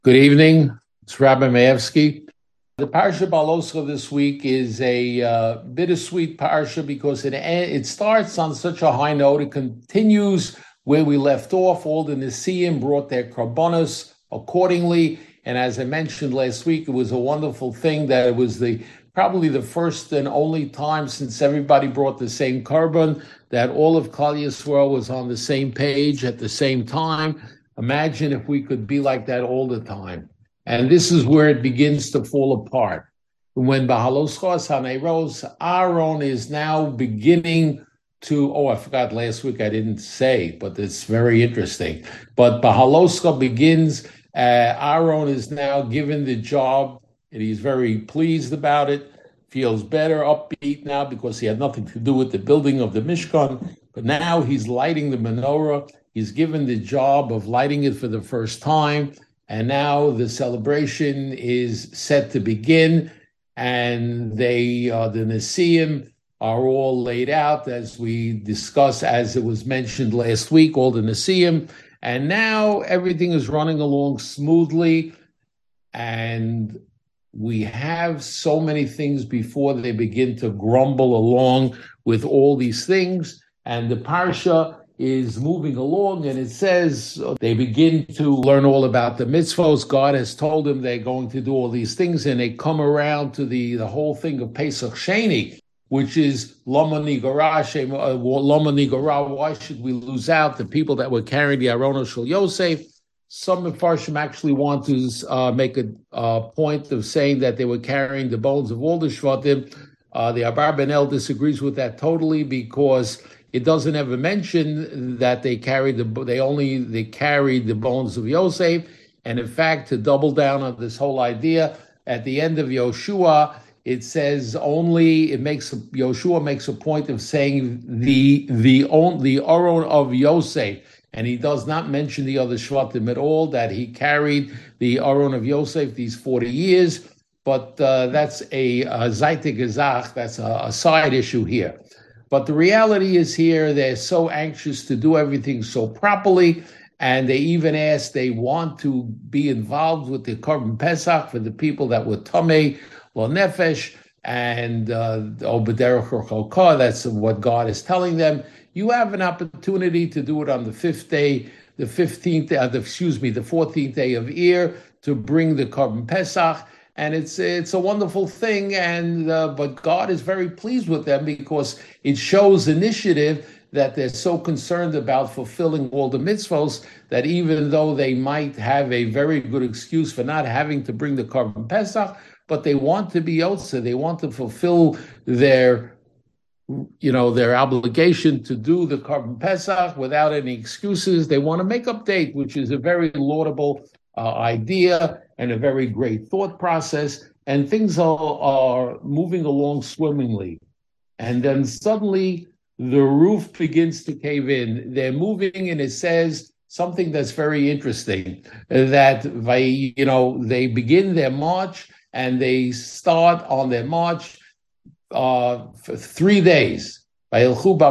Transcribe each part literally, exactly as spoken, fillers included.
Good evening. It's Rabbi Maevsky. The Parsha Baloscha this week is a uh, bittersweet parsha because it it starts on such a high note. It continues where we left off. All the Nisim brought their korbanos accordingly, and as I mentioned last week, it was a wonderful thing that it was the probably the first and only time since everybody brought the same korban that all of Klal Yisrael was on the same page at the same time. Imagine if we could be like that all the time. And this is where it begins to fall apart. When Bahaloschos Haneros, Aaron is now beginning to, oh, I forgot last week I didn't say, but it's very interesting. But Bahaloscha begins, uh, Aaron is now given the job, and he's very pleased about it, feels better, upbeat now because he had nothing to do with the building of the Mishkan. But now he's lighting the menorah. He's given the job of lighting it for the first time, and now the celebration is set to begin, and they, uh, the Nesiim are all laid out as we discussed, as it was mentioned last week, all the Nesiim, and now everything is running along smoothly, and we have so many things before they begin to grumble along with all these things, and the Parsha is moving along, and it says they begin to learn all about the mitzvos. God has told them they're going to do all these things, and they come around to the, the whole thing of Pesach Sheni, which is Lama Nigara, Lama Nigara, why should we lose out the people that were carrying the Aron Shel Yosef? Some Mefarshim actually want to uh, make a uh, point of saying that they were carrying the bones of all the Shvatim. Uh, the Abarbanel disagrees with that totally because it doesn't ever mention that they carried the they only they carried the bones of Yosef, and in fact, to double down on this whole idea, at the end of Yoshua, it says only it makes Yoshua makes a point of saying the the the Aron of Yosef, and he does not mention the other Shvatim at all. That he carried the Aron of Yosef these forty years, but uh, that's a, a Zayte Gezach, that's a, a side issue here. But the reality is here, they're so anxious to do everything so properly, and they even ask, they want to be involved with the Korban Pesach for the people that were Tamei, Lo Nefesh, and Obederach Chalka. That's what God is telling them. You have an opportunity to do it on the fifth day, the fifteenth, uh, the, excuse me, the fourteenth day of Iyar, to bring the Korban Pesach. And it's it's a wonderful thing, and uh, but God is very pleased with them because it shows initiative that they're so concerned about fulfilling all the mitzvos that even though they might have a very good excuse for not having to bring the Korban Pesach, but they want to be Yotze, they want to fulfill their, you know, their obligation to do the Korban Pesach without any excuses. They want to make up date, which is a very laudable uh, idea and a very great thought process, and things are, are moving along swimmingly. And then suddenly the roof begins to cave in. They're moving, and it says something that's very interesting, that they, you know, they begin their march, and they start on their march uh, for three days. They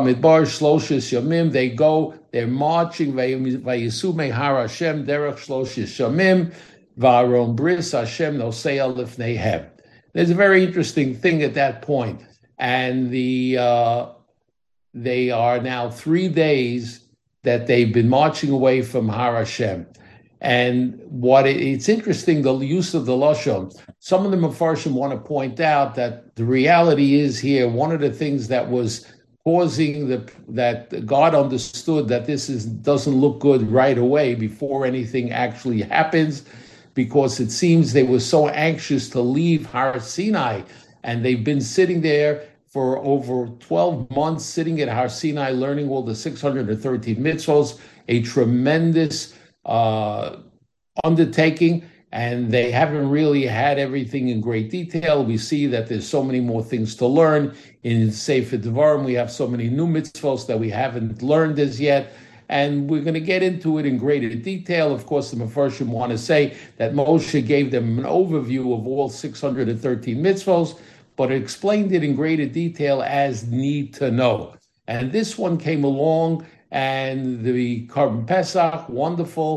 go, they're marching, Vayisume Har Hashem derech Shloshis Shamim, V'aron bris Hashem nosea lifneihem. There's a very interesting thing at that point, and the uh, they are now three days that they've been marching away from Har Hashem. And what it, it's interesting, the use of the lashon. Some of the Mefarshim want to point out that the reality is here, one of the things that was causing the that God understood that this is doesn't look good right away before anything actually happens, because it seems they were so anxious to leave Har Sinai, and they've been sitting there for over twelve months, sitting at Har Sinai, learning all the six hundred thirteen mitzvos, a tremendous uh, undertaking, and they haven't really had everything in great detail. We see that there's so many more things to learn. In Sefer Devarim, we have so many new mitzvos that we haven't learned as yet, and we're going to get into it in greater detail. Of course, the Mefarshim want to say that Moshe gave them an overview of all six hundred thirteen mitzvos, but explained it in greater detail as need to know. And this one came along, and the Korban Pesach, wonderful,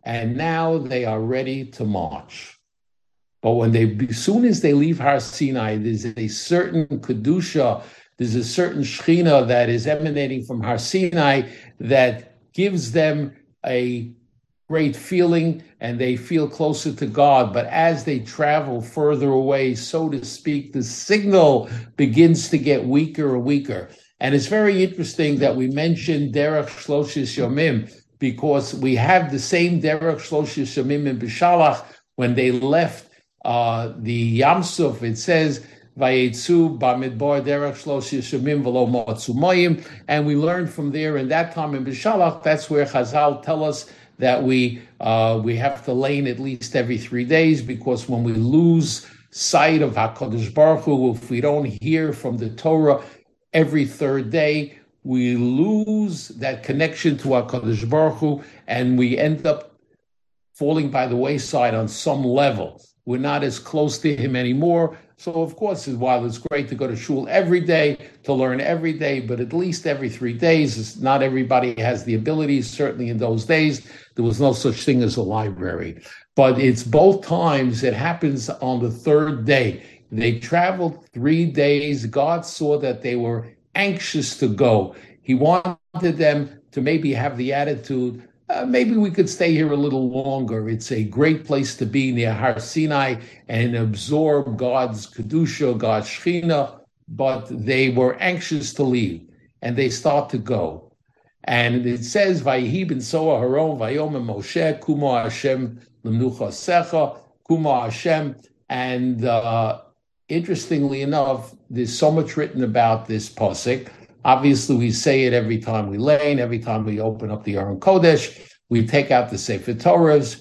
and now they are ready to march. But when they, as soon as they leave Har Sinai, there's a certain kedusha, there's a certain shechina that is emanating from Har Sinai that gives them a great feeling, and they feel closer to God. But as they travel further away, so to speak, the signal begins to get weaker and weaker. And it's very interesting that we mentioned Derech Shloshis Yomim, because we have the same Derech Shloshis Yomim in Bishalach. When they left uh, the Yamsuf, it says, Vayetzu b'midbar derech shloshis yomim v'lo motzu mayim, and we learned from there in that time in Bishalach. That's where Chazal tell us that we uh, we have to lane at least every three days, because when we lose sight of HaKadosh Baruch Hu, if we don't hear from the Torah every third day, we lose that connection to HaKadosh Baruch Hu, and we end up falling by the wayside on some level. We're not as close to him anymore. So, of course, while it's great to go to shul every day, to learn every day, but at least every three days, not everybody has the ability. Certainly in those days, there was no such thing as a library. But it's both times. It happens on the third day. They traveled three days. God saw that they were anxious to go. He wanted them to maybe have the attitude, Uh, maybe we could stay here a little longer. It's a great place to be near Har Sinai and absorb God's Kedusha, God's Shechina, but they were anxious to leave, and they start to go. And it says, Vayihi ben Soa Haron, Vayom Moshe, Kumo Hashem, Lemnucha Secha, Kumo Hashem. And uh, interestingly enough, there's so much written about this pasuk. Obviously, we say it every time we lane, every time we open up the Aron Kodesh, we take out the Sefer Torahs,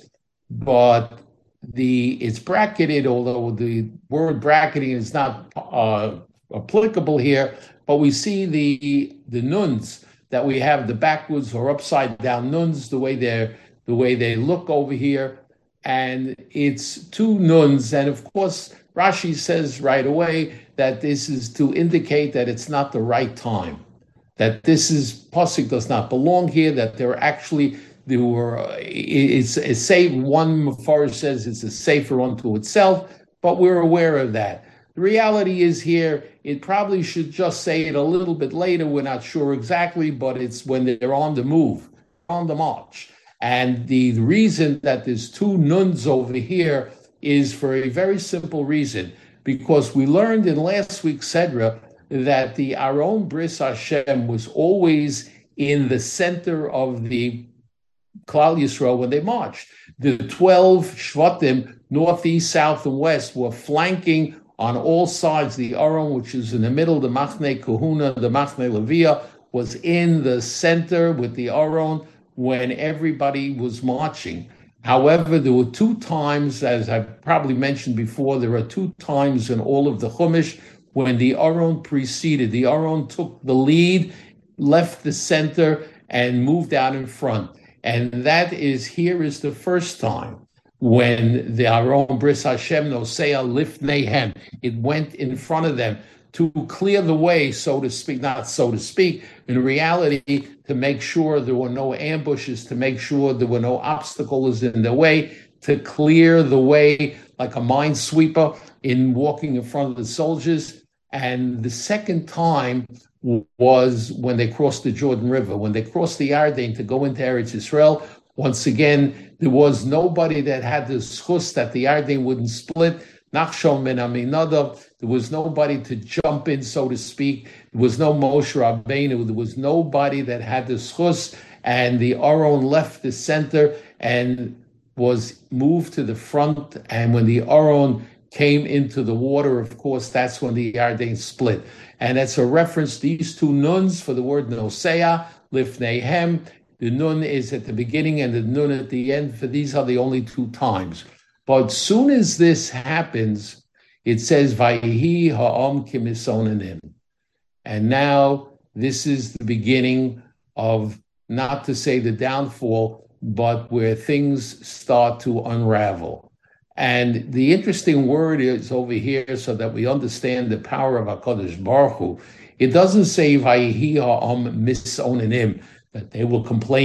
but the it's bracketed, although the word bracketing is not uh, applicable here, but we see the the nuns that we have, the backwards or upside down nuns, the way they're the way they look over here, and it's two nuns, and of course Rashi says right away that this is to indicate that it's not the right time, that this is, pasuk does not belong here, that there actually, there were, it's a safe, one Mepharsh says it's a safer unto itself, but we're aware of that. The reality is here, it probably should just say it a little bit later, we're not sure exactly, but it's when they're on the move, on the march. And the, the reason that there's two nuns over here is for a very simple reason, because we learned in last week's Sedra that the Aron Bris Hashem was always in the center of the Klal Yisrael when they marched. The twelve Shvatim, northeast, south, and west, were flanking on all sides. The Aron, which is in the middle, the Machne Kahuna, the Machne Leviah, was in the center with the Aron when everybody was marching. However, there were two times, as I probably mentioned before, there are two times in all of the Chumash when the Aron preceded. The Aron took the lead, left the center, and moved out in front. And that is, here is the first time when the Aron Bris Hashem Nosea Lifneihem, it went in front of them to clear the way, so to speak, not so to speak, in reality, to make sure there were no ambushes, to make sure there were no obstacles in the way, to clear the way like a minesweeper in walking in front of the soldiers. And the second time was when they crossed the Jordan River, when they crossed the Yarden to go into Eretz Yisrael. Once again, there was nobody that had the schus that the Yarden wouldn't split. Nachshon ben Aminadav, there was nobody to jump in, so to speak. There was no Moshe Rabbeinu. There was nobody that had the schus, and the Aron left the center and was moved to the front. And when the Aron came into the water, of course, that's when the Yarden split. And that's a reference to these two nuns for the word Nosea, Lifneihem. The nun is at the beginning and the nun at the end, for these are the only two times. But soon as this happens, it says, Vayihi ha'am kimisonanim. And now this is the beginning of, not to say the downfall, but where things start to unravel. And the interesting word is over here so that we understand the power of HaKadosh Baruch Hu. It doesn't say Vayihi ha'am misonanim, that they were complaining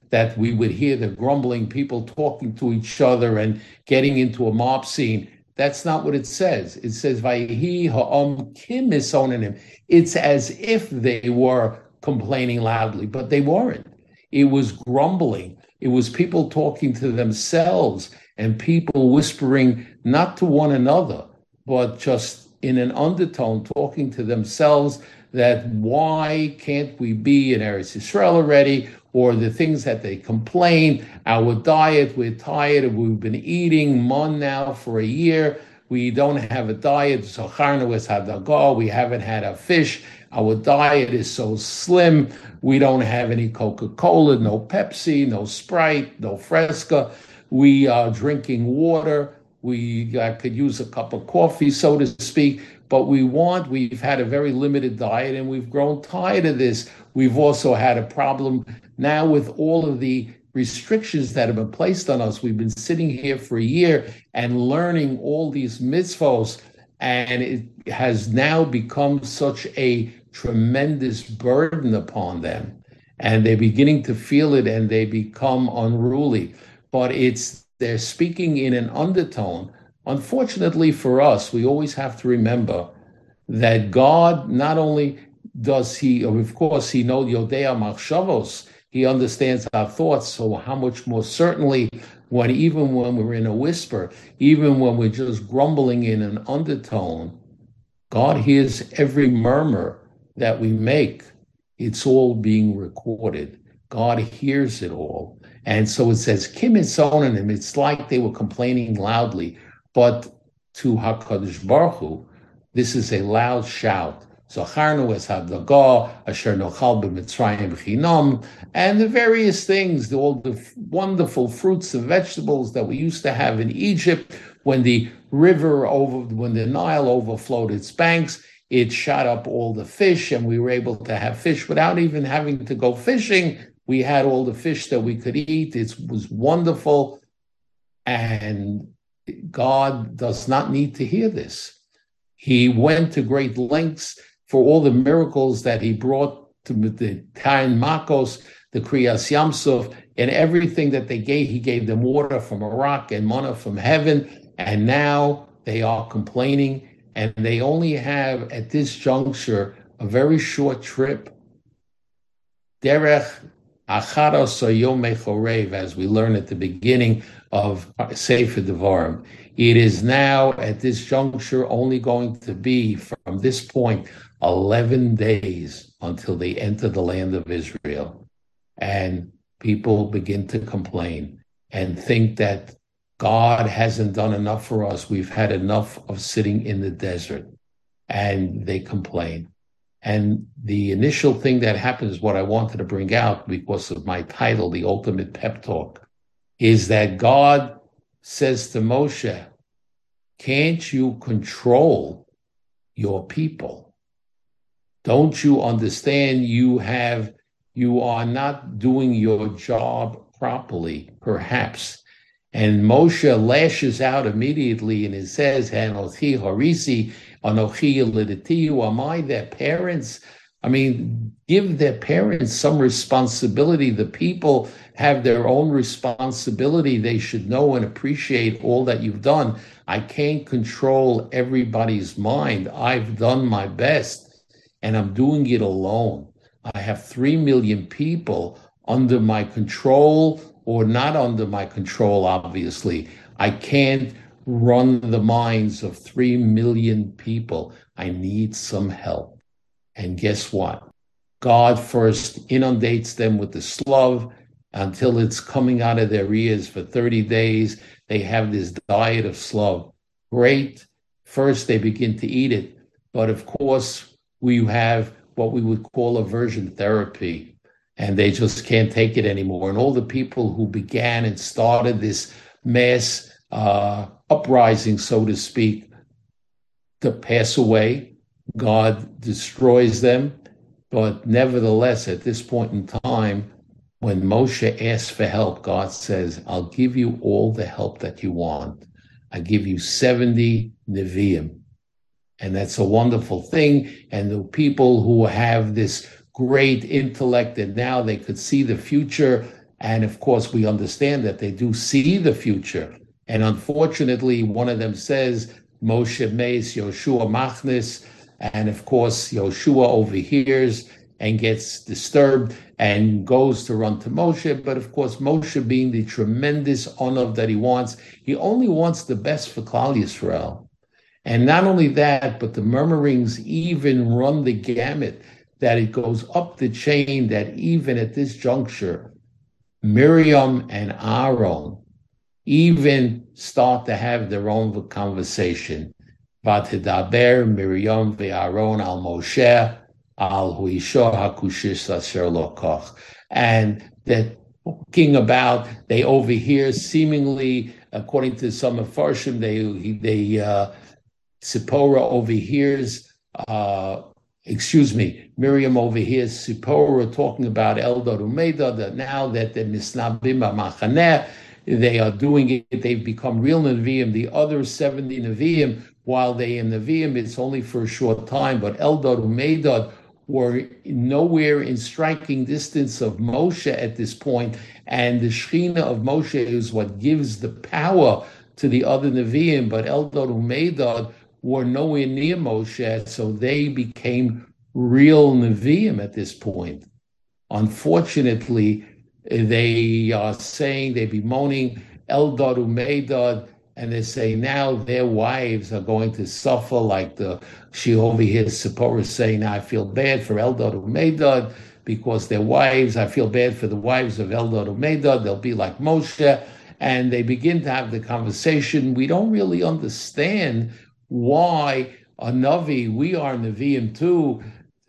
that we would hear the grumbling, people talking to each other and getting into a mob scene. That's not what it says. It says, Vayhi ha'am kim misonanim. It's as if they were complaining loudly, but they weren't. It was grumbling. It was people talking to themselves and people whispering not to one another, but just in an undertone, talking to themselves that why can't we be in Eretz Yisrael already? Or the things that they complain, our diet, we're tired, we've been eating mun now for a year, we don't have a diet, Zacharnu es hadagar, we haven't had a fish, our diet is so slim, we don't have any Coca-Cola, no Pepsi, no Sprite, no Fresca, we are drinking water, we uh, could use a cup of coffee, so to speak, but we want, we've had a very limited diet and we've grown tired of this. We've also had a problem now with all of the restrictions that have been placed on us. We've been sitting here for a year and learning all these mitzvos, and it has now become such a tremendous burden upon them. And they're beginning to feel it and they become unruly. But it's they're speaking in an undertone. Unfortunately for us, we always have to remember that God not only does he, of course, he knows Yodea Machshavos, he understands our thoughts, so how much more certainly when even when we're in a whisper, even when we're just grumbling in an undertone, God hears every murmur that we make. It's all being recorded. God hears it all. And so it says, Kim Sonanim, it's like they were complaining loudly, but to HaKadosh Baruch Hu, this is a loud shout. Zacharnu es hadagar, asher nochal b'mitzrayim chinam, and the various things, all the wonderful fruits and vegetables that we used to have in Egypt. When the river over, when the Nile overflowed its banks, it shot up all the fish, and we were able to have fish without even having to go fishing. We had all the fish that we could eat. It was wonderful, and God does not need to hear this. He went to great lengths for all the miracles that he brought to the Kain Makos, the Kriyas Yamsuf, and everything that they gave. He gave them water from a rock and manna from heaven, and now they are complaining, and they only have, at this juncture, a very short trip. Derech Acharos Yomei Chorev, as we learn at the beginning of Sefer Devarim. It is now, at this juncture, only going to be, from this point, eleven days until they enter the land of Israel. And people begin to complain and think that God hasn't done enough for us. We've had enough of sitting in the desert. And they complain. And the initial thing that happens, what I wanted to bring out because of my title, The Ultimate Pep Talk, is that God says to Moshe, can't you control your people? Don't you understand you have, you are not doing your job properly, perhaps. And Moshe lashes out immediately and it says, Hanochi Harisi, Anochi Lidatiyu, am I their parents? I mean, give their parents some responsibility. The people have their own responsibility. They should know and appreciate all that you've done. I can't control everybody's mind. I've done my best, and I'm doing it alone. I have three million people under my control or not under my control, obviously. I can't run the minds of three million people. I need some help. And guess what? God first inundates them with the slav until it's coming out of their ears for thirty days. They have this diet of slav. Great. First, they begin to eat it. But of course, we have what we would call aversion therapy, and they just can't take it anymore. And all the people who began and started this mass uh, uprising, so to speak, to pass away. God destroys them. But nevertheless, at this point in time, when Moshe asks for help, God says, I'll give you all the help that you want. I give you seventy Nevi'im. And that's a wonderful thing. And the people who have this great intellect and now they could see the future, And of course, we understand that they do see the future. And unfortunately, one of them says, Moshe Meis, Yoshua Machnis. And of course, Yoshua overhears and gets disturbed and goes to run to Moshe. But of course, Moshe, being the tremendous honor that he wants, he only wants the best for Klal Yisrael. And not only that, but the murmurings even run the gamut, that it goes up the chain, that even at this juncture, Miriam and Aaron even start to have their own conversation. Vatidaber Miriam ve'Aaron al Moshe al huisho hakushish asher lokoch. And they're talking about, they overhear seemingly, according to some of Farshim, they, they, uh, Sipporah overhears, uh, excuse me, Miriam overhears Sipporah talking about Eldad Umeidad, that now that the Misnabim Machaneh, they are doing it, they've become real Nevi'im. The other seventy Nevi'im, while they in Nevi'im, it's only for a short time, but Eldad Umeidad were nowhere in striking distance of Moshe at this point, and the Shechina of Moshe is what gives the power to the other Nevi'im, but Eldad Umeidad were nowhere near Moshe, so they became real Nevi'im at this point. Unfortunately, they are saying, they bemoaning Eldad Umeidad, and they say now their wives are going to suffer, like the she over here, Sipporah, saying, now I feel bad for Eldad Umeidad because their wives, I feel bad for the wives of Eldad Umeidad, they'll be like Moshe. And they begin to have the conversation. We don't really understand why a Navi, we are Nevi'im too,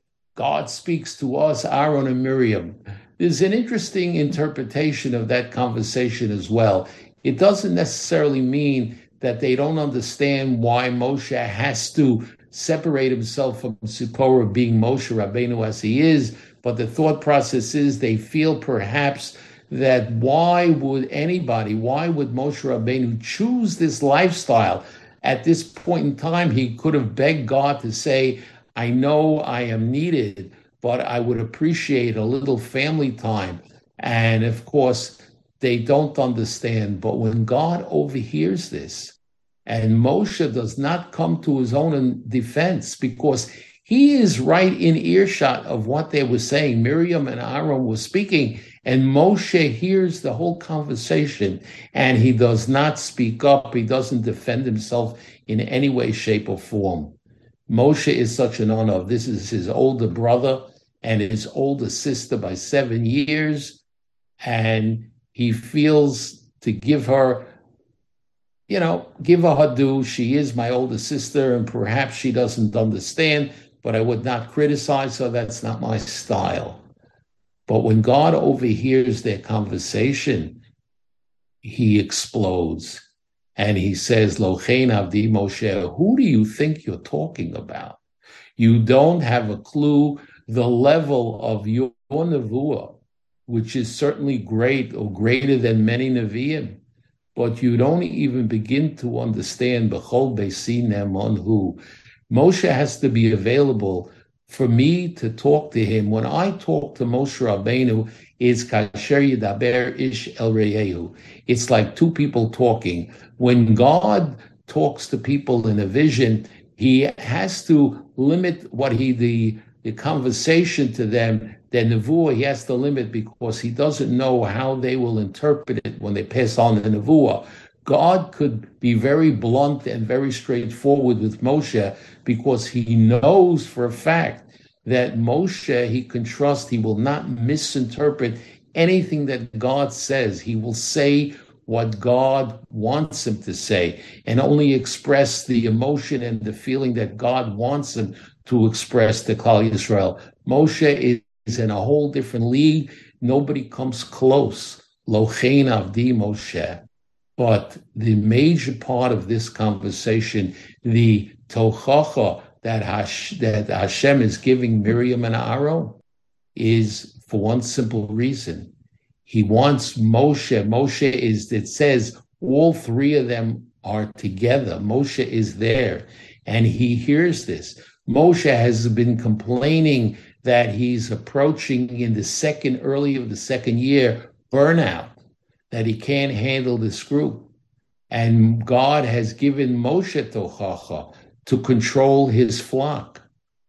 God speaks to us, Aaron and Miriam. There's an interesting interpretation of that conversation as well. It doesn't necessarily mean that they don't understand why Moshe has to separate himself from Sipporah, being Moshe Rabbeinu as he is, but the thought process is they feel perhaps that why would anybody, why would Moshe Rabbeinu choose this lifestyle? At this point in time, he could have begged God to say, I know I am needed, but I would appreciate a little family time. And of course, they don't understand. But when God overhears this, and Moshe does not come to his own defense, because he is right in earshot of what they were saying. Miriam and Aaron were speaking, and Moshe hears the whole conversation, and he does not speak up. He doesn't defend himself in any way, shape, or form. Moshe is such an honor. This is his older brother and his older sister by seven years, and he feels to give her, you know, give her her due. She is my older sister, and perhaps she doesn't understand, but I would not criticize her. That's not my style. But when God overhears their conversation, he explodes. And he says, Lochein Avdi Moshe, who do you think you're talking about? You don't have a clue the level of your nevuah, which is certainly great or greater than many Nevi'im. But you don't even begin to understand B'chol Beisi Ne'eman Hu. Moshe has to be available for me to talk to him. When I talk to Moshe Rabbeinu, it's kasher yidaber ish el reyehu. It's like two people talking. When God talks to people in a vision, he has to limit what he, the, the conversation to them, their nevuah, he has to limit because he doesn't know how they will interpret it when they pass on the nevuah. God could be very blunt and very straightforward with Moshe because he knows for a fact that Moshe, he can trust, he will not misinterpret anything that God says. He will say what God wants him to say and only express the emotion and the feeling that God wants him to express to Klal Yisrael. Moshe is in a whole different league. Nobody comes close. Lochein Avdi Moshe. But the major part of this conversation, the tochacha that, Hash, that Hashem is giving Miriam and Aaron, is for one simple reason. He wants Moshe. Moshe is, it says, all three of them are together. Moshe is there, and he hears this. Moshe has been complaining that he's approaching in the second, early of the second year, burnout, that he can't handle this group. And God has given Moshe Tochacha to control his flock.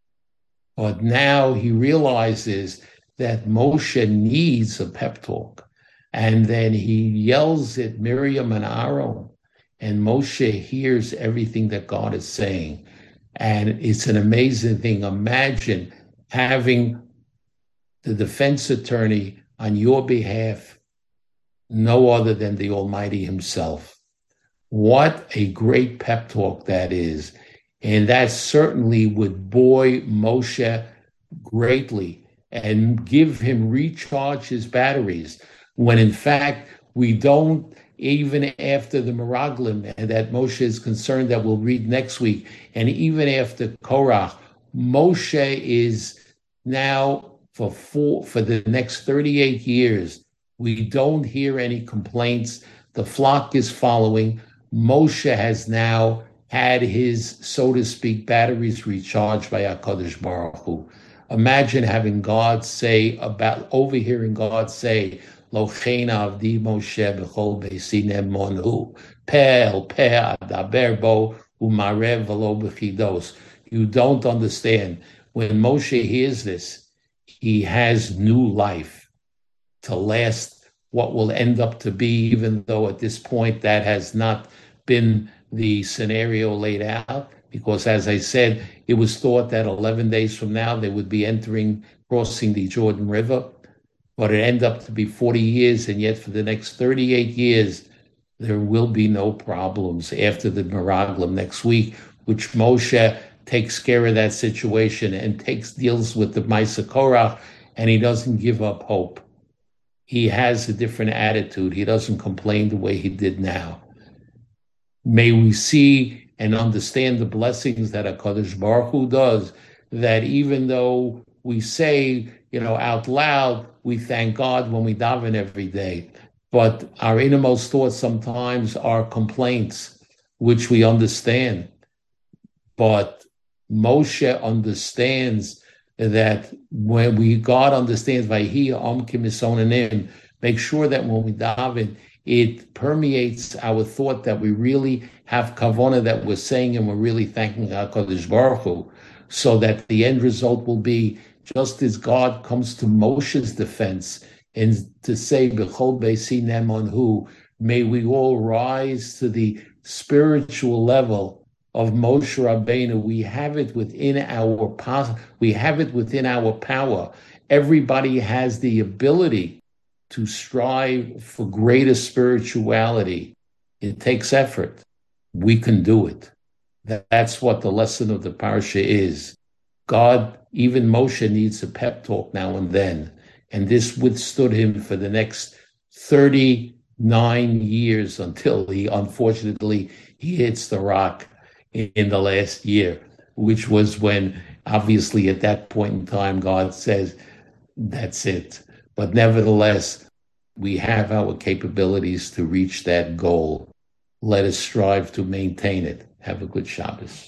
But now he realizes that Moshe needs a pep talk. And then he yells at Miriam and Aaron, and Moshe hears everything that God is saying. And it's an amazing thing. Imagine having the defense attorney on your behalf, no other than the Almighty himself. What a great pep talk that is. And that certainly would buoy Moshe greatly and give him recharge his batteries, when in fact we don't, even after the Meraglim that Moshe is concerned that we'll read next week, and even after Korach, Moshe is now for four, for the next thirty-eight years, we don't hear any complaints. The flock is following. Moshe has now had his, so to speak, batteries recharged by HaKadosh Baruch Hu. Imagine having God say about, overhearing God say, Lochena avdi Moshe b'chol beisi nemonu, pel pe adaber bo umarev v'lo b'chidos. You don't understand. When Moshe hears this, he has new life to last what will end up to be, even though at this point that has not been the scenario laid out, because as I said, it was thought that eleven days from now they would be entering, crossing the Jordan River, but it ended up to be forty years, and yet for the next thirty-eight years, there will be no problems after the Meraglim next week, which Moshe takes care of that situation and takes deals with the Maisa Korach, and he doesn't give up hope. He has a different attitude. He doesn't complain the way he did now. May we see and understand the blessings that HaKadosh Baruch Hu does, that even though we say, you know, out loud, we thank God when we daven every day, but our innermost thoughts sometimes are complaints, which we understand. But Moshe understands that when we, God understands, Vayhi Om Kimisonanim, make sure that when we daven, it permeates our thought that we really have kavanah that we're saying, and we're really thanking HaKadosh Baruch Hu, so that the end result will be just as God comes to Moshe's defense and to say, B'chol beisi nemanhu, may we all rise to the spiritual level of Moshe Rabbeinu. We have it within our power. We have it within our power. Everybody has the ability to strive for greater spirituality. It takes effort. We can do it. That's what the lesson of the parsha is. God, even Moshe needs a pep talk now and then. And this withstood him for the next thirty-nine years until he, unfortunately, he hits the rock in the last year, which was when, obviously, at that point in time, God says, that's it. But nevertheless, we have our capabilities to reach that goal. Let us strive to maintain it. Have a good Shabbos.